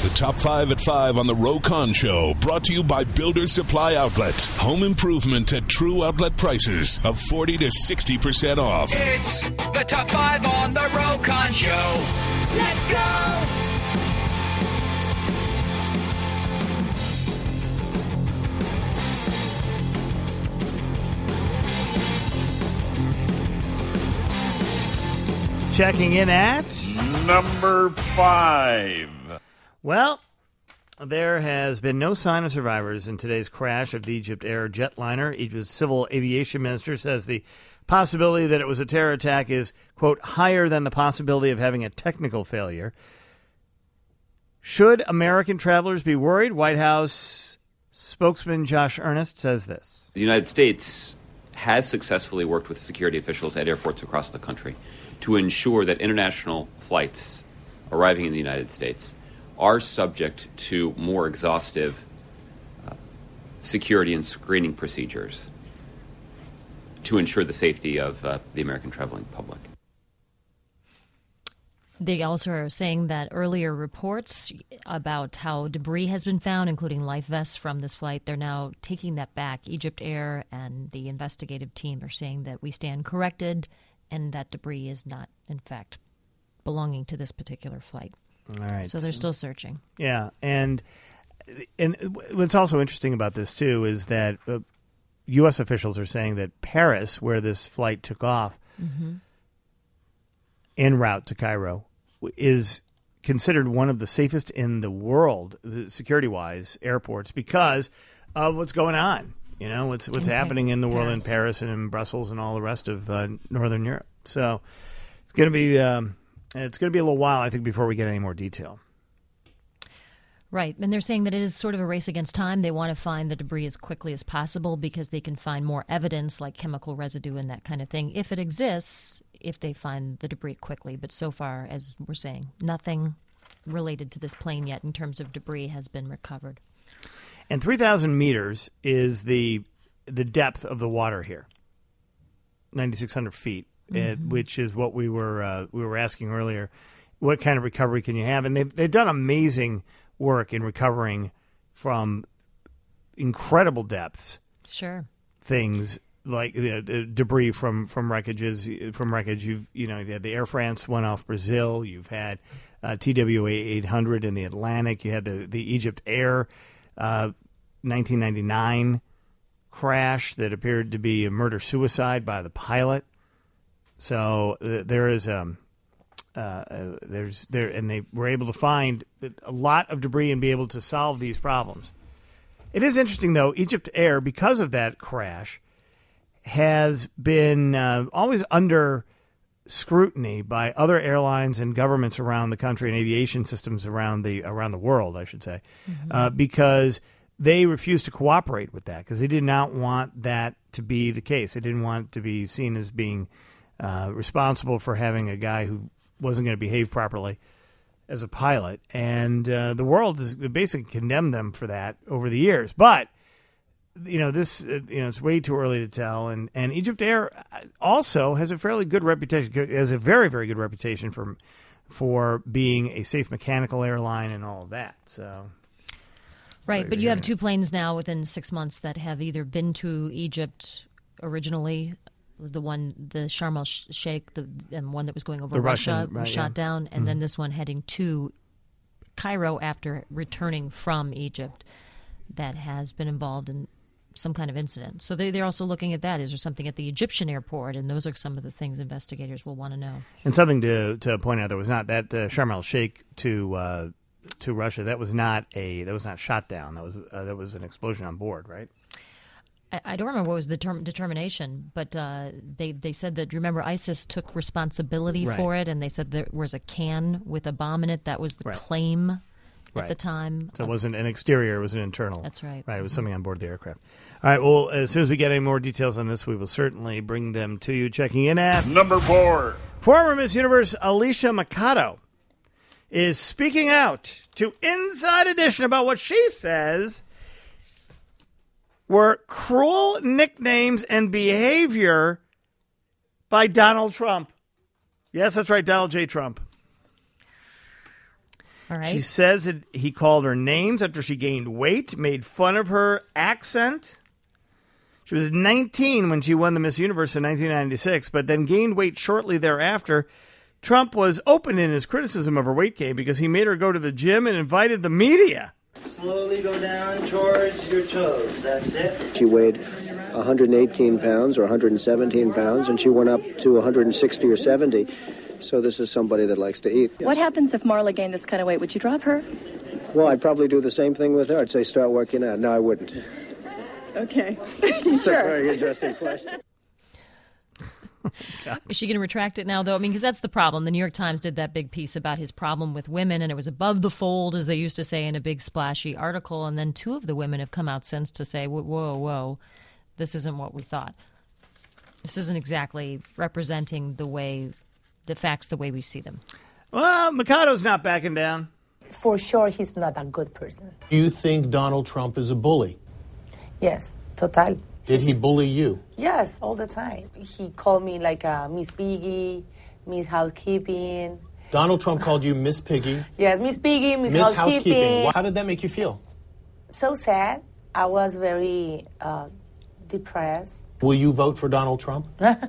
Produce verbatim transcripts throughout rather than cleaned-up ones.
The Top five at five on the Ro Khan Show, brought to you by Builder Supply Outlet. Home improvement at true outlet prices of forty to sixty percent off. It's the Top five on the Ro Khan Show. Let's go! Checking in at number five. Well, there has been no sign of survivors in today's crash of the Egypt Air jetliner. Egypt's civil aviation minister says the possibility that it was a terror attack is, quote, higher than the possibility of having a technical failure. Should American travelers be worried? White House spokesman Josh Earnest says this. The United States has successfully worked with security officials at airports across the country to ensure that international flights arriving in the United States are subject to more exhaustive uh, security and screening procedures to ensure the safety of uh, the American traveling public. They also are saying that earlier reports about how debris has been found, including life vests from this flight, they're now taking that back. Egypt Air and the investigative team are saying that we stand corrected and that debris is not, in fact, belonging to this particular flight. All right. So they're still searching. Yeah, and and what's also interesting about this, too, is that uh, U S officials are saying that Paris, where this flight took off, mm-hmm. en route to Cairo, is considered one of the safest in the world, security-wise, airports, because of what's going on. You know, what's what's in happening in the world Paris. in Paris and in Brussels and all the rest of uh, Northern Europe. So it's going to be um, it's going to be a little while, I think, before we get any more detail. Right. And they're saying that it is sort of a race against time. They want to find the debris as quickly as possible because they can find more evidence like chemical residue and that kind of thing, if it exists, if they find the debris quickly. But so far, as we're saying, nothing related to this plane yet in terms of debris has been recovered. And three thousand meters is the the depth of the water here, ninety-six hundred feet, mm-hmm. uh, which is what we were uh, we were asking earlier. What kind of recovery can you have? And they've, they've done amazing work in recovering from incredible depths. Sure. Things like you know, debris from, from wreckages from wreckage. You've you know you had the Air France one off Brazil. You've had uh, T W A eight hundred in the Atlantic. You had the the Egypt Air uh, nineteen ninety-nine crash that appeared to be a murder suicide by the pilot. So uh, there is um uh, uh, there's there and they were able to find a lot of debris and be able to solve these problems. It is interesting though, Egypt Air, because of that crash, has been uh, always under scrutiny by other airlines and governments around the country and aviation systems around the around the world, I should say, mm-hmm. uh, because they refused to cooperate with that because they did not want that to be the case. They didn't want to be seen as being uh, responsible for having a guy who wasn't going to behave properly as a pilot. And uh, the world has basically condemned them for that over the years. But you know, this, uh, you know, it's way too early to tell. And, and Egypt Air also has a fairly good reputation, has a very, very good reputation for, for being a safe mechanical airline and all of that. So, right. But you have two planes now within six months that have either been to Egypt originally, the one, the Sharm el-Sheikh, the and one that was going over the Russia, Russian, was right, shot yeah. down, and mm-hmm. then this one heading to Cairo after returning from Egypt that has been involved in some kind of incident. So they, they're also looking at that. Is there something at the Egyptian airport? And those are some of the things investigators will want to know. And something to to point out, there was not that uh, Sharm el-Sheikh to uh, to Russia. That was not a that was not shot down. That was uh, that was an explosion on board, right? I, I don't remember what was the term, determination, but uh, they they said that. Remember, ISIS took responsibility right. for it, and they said there was a can with a bomb in it. That was the right. claim. At right. the time. So it wasn't an exterior, it was an internal. That's right. Right, it was something on board the aircraft. All right, well, as soon as we get any more details on this, we will certainly bring them to you. Checking in at... Number four. Former Miss Universe Alicia Mikado is speaking out to Inside Edition about what she says were cruel nicknames and behavior by Donald Trump. Yes, that's right, Donald J. Trump. All right. She says that he called her names after she gained weight, made fun of her accent. She was nineteen when she won the Miss Universe in nineteen ninety-six, but then gained weight shortly thereafter. Trump was open in his criticism of her weight gain because he made her go to the gym and invited the media. Slowly go down towards your toes. That's it. She weighed one hundred eighteen pounds or one hundred seventeen pounds, and she went up to one hundred sixty or seventy. So this is somebody that likes to eat. What happens if Marla gained this kind of weight? Would you drop her? Well, I'd probably do the same thing with her. I'd say start working out. No, I wouldn't. Okay. It's Sure. a very interesting question. Is she going to retract it now, though? I mean, because that's the problem. The New York Times did that big piece about his problem with women, and it was above the fold, as they used to say in a big splashy article. And then two of the women have come out since to say, whoa, whoa, whoa, this isn't what we thought. This isn't exactly representing the way, the facts the way we see them. Well, Mikado's not backing down. For sure, he's not a good person. Do you think Donald Trump is a bully? Yes, total. Did he bully you? Yes, all the time. He called me like uh, Miss Piggy, Miss Housekeeping. Donald Trump called you Miss Piggy. Yes, Miss Piggy, Miss, Miss Housekeeping. Housekeeping. How did that make you feel? So sad. I was very uh, depressed. Will you vote for Donald Trump?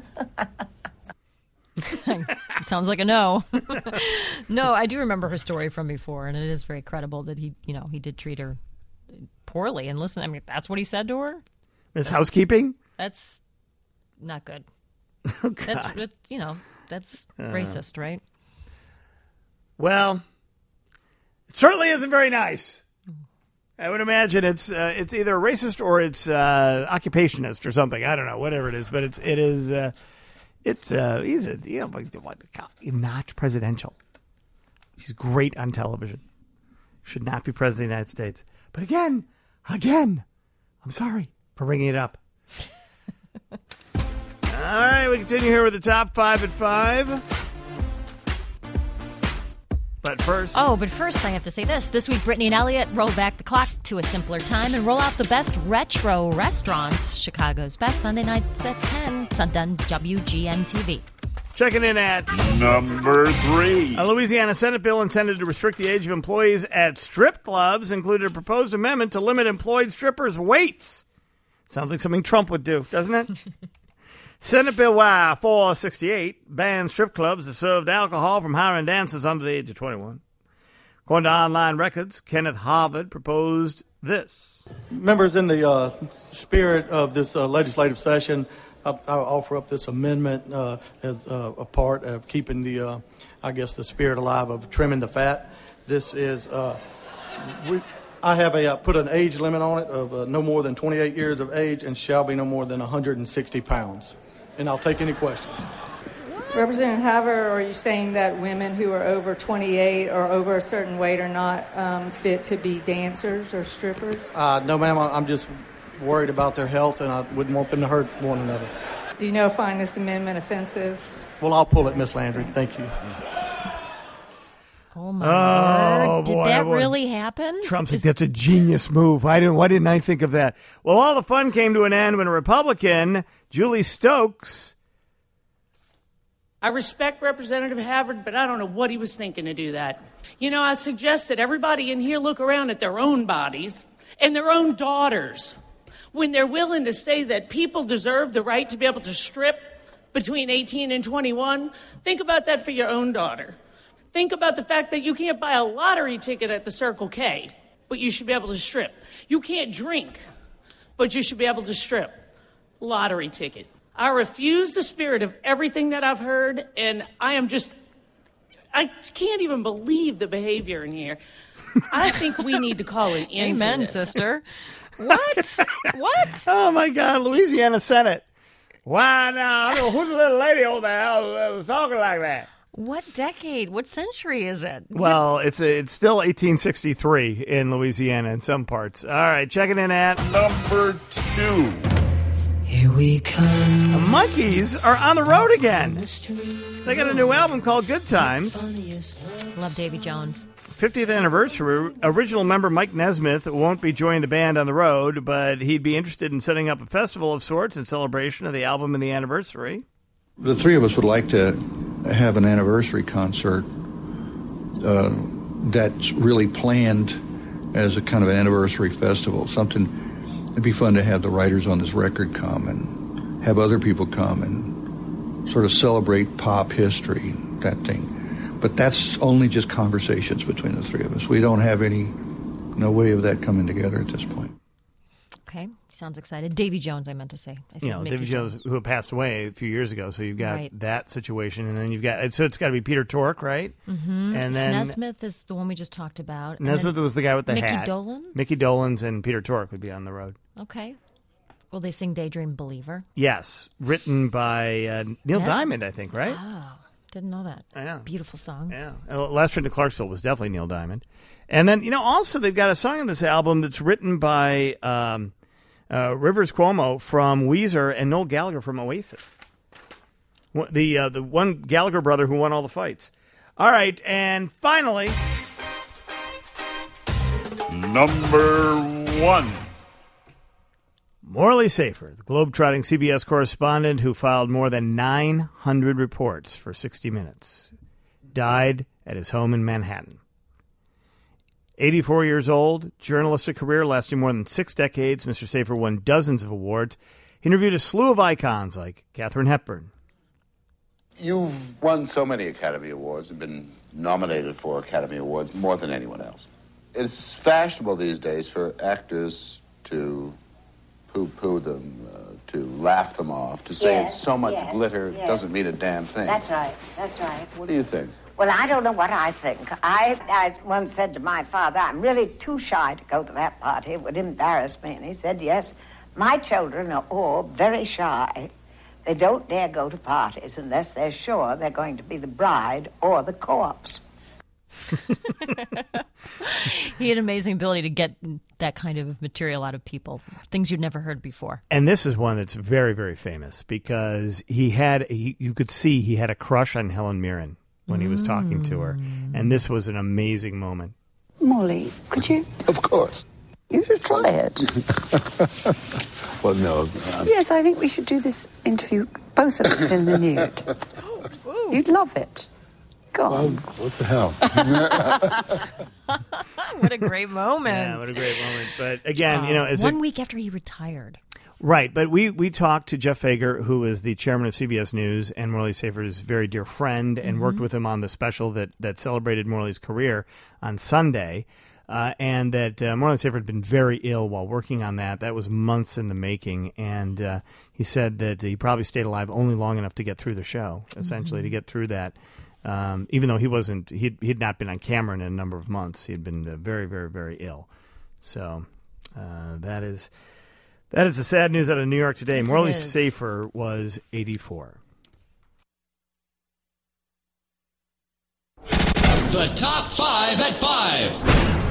Sounds like a no. No, I do remember her story from before, and it is very credible that he, you know, he did treat her poorly. And listen, I mean, that's what he said to her. Miss Housekeeping? That's not good. Oh, God. That's, that's you know, that's Uh. racist, right? Well, it certainly isn't very nice. I would imagine it's uh, it's either racist or it's uh, occupationist or something. I don't know, whatever it is, but it's it is uh, it's uh, he's a you know like what, not presidential. He's great on television. Should not be president of the United States. But again, again, I'm sorry for bringing it up. All right, we continue here with the top five at five. But first... Oh, but first I have to say this. This week, Brittany and Elliot roll back the clock to a simpler time and roll out the best retro restaurants. Chicago's best Sunday nights at ten. It's on W G N T V. Checking in at... Number three. A Louisiana Senate bill intended to restrict the age of employees at strip clubs included a proposed amendment to limit employed strippers' weights. Sounds like something Trump would do, doesn't it? Senate Bill Y four sixty-eight bans strip clubs that served alcohol from hiring dancers under the age of twenty-one. According to online records, Kenneth Harvard proposed this. Members, in the uh, spirit of this uh, legislative session, I'll, I'll offer up this amendment uh, as uh, a part of keeping the, uh, I guess, the spirit alive of trimming the fat. This is, uh, we, I have a uh, put an age limit on it of uh, no more than twenty-eight years of age and shall be no more than one hundred sixty pounds. And I'll take any questions. Representative Haver, are you saying that women who are over twenty-eight or over a certain weight are not um, fit to be dancers or strippers? Uh, no, ma'am, I'm just worried about their health, and I wouldn't want them to hurt one another. Do you know find this amendment offensive? Well, I'll pull it, Miss Landry. Thank you. Oh, my Oh, word. Did boy, that boy. really happen? Trump's like, that's a genius move. Why didn't, why didn't I think of that? Well, all the fun came to an end when a Republican, Julie Stokes... I respect Representative Havard, but I don't know what he was thinking to do that. You know, I suggest that everybody in here look around at their own bodies and their own daughters when they're willing to say that people deserve the right to be able to strip between eighteen and twenty-one. Think about that for your own daughter. Think about the fact that you can't buy a lottery ticket at the Circle K, but you should be able to strip. You can't drink, but you should be able to strip. Lottery ticket. I refuse the spirit of everything that I've heard, and I am just, I can't even believe the behavior in here. I think we need to call it end Amen, to this. sister. What? What? Oh, my God, Louisiana Senate. Why now? I don't know who's the little lady over there that was talking like that. What decade? What century is it? Well, it's it's still eighteen sixty-three in Louisiana in some parts. All right, checking in at... Number two. Here we come. The Monkees are on the road again. They got a new album called Good Times. Love Davy Jones. fiftieth anniversary. Original member Mike Nesmith won't be joining the band on the road, but he'd be interested in setting up a festival of sorts in celebration of the album and the anniversary. The three of us would like to have an anniversary concert uh, that's really planned as a kind of an anniversary festival. Something, it'd be fun to have the writers on this record come and have other people come and sort of celebrate pop history, that thing. But that's only just conversations between the three of us. We don't have any, no way of that coming together at this point. Okay, sounds excited. Davy Jones, I meant to say. I said You know, Mickey Davy Jones, who had passed away a few years ago. So you've got Right. that situation, and then you've got so it's got to be Peter Tork, right? Mm-hmm. And then Nesmith is the one we just talked about. And Nesmith then was the guy with the Mickey hat. Dolenz? Mickey Dolenz and Peter Tork would be on the road. Okay. Will they sing Daydream Believer? Yes, written by uh, Neil Nes- Diamond, I think, right? Wow. Didn't know that. Yeah. Beautiful song. Yeah. Uh, Last Train to Clarksville was definitely Neil Diamond. And then, you know, also they've got a song on this album that's written by um, uh, Rivers Cuomo from Weezer and Noel Gallagher from Oasis. One- The, uh, the one Gallagher brother who won all the fights. All right, and finally... Number one. Morley Safer, the globe-trotting C B S correspondent who filed more than nine hundred reports for sixty minutes, died at his home in Manhattan. eighty-four years old, journalistic career lasting more than six decades, Mister Safer won dozens of awards. He interviewed a slew of icons like Katharine Hepburn. You've won so many Academy Awards and been nominated for Academy Awards more than anyone else. It's fashionable these days for actors to poo-poo them, uh, to laugh them off, to say Yes, it's so much yes, glitter yes. doesn't mean a damn thing. That's right. That's right. What do you think? Well, I don't know what I think. I, I once said to my father, I'm really too shy to go to that party. It would embarrass me. And he said, yes, my children are all very shy. They don't dare go to parties unless they're sure they're going to be the bride or the corpse. He had amazing ability to get that kind of material out of people, things you'd never heard before. And this is one that's very, very famous because he had, he, you could see he had a crush on Helen Mirren when he was talking to her. And this was an amazing moment. Morley, could you? Of course. You should try it. Well, no. I'm... Yes, I think we should do this interview, both of us in the nude. Ooh. You'd love it. Go Well, on. what the hell? What a great moment. Yeah, what a great moment. But again, you know, as one a, week after he retired. Right, but we, we talked to Jeff Fager, who is the chairman of C B S News and Morley Safer's very dear friend, and Mhm. worked with him on the special that, that celebrated Morley's career on Sunday, uh, and that uh, Morley Safer had been very ill while working on that. That was months in the making, and uh, he said that he probably stayed alive only long enough to get through the show, essentially, to get through that. Um, even though he wasn't, he he had not been on camera in a number of months. He had been uh, very, very, very ill. So uh, that is that is the sad news out of New York today. Yes, it Morley is. Safer was eighty-four. The top five at five.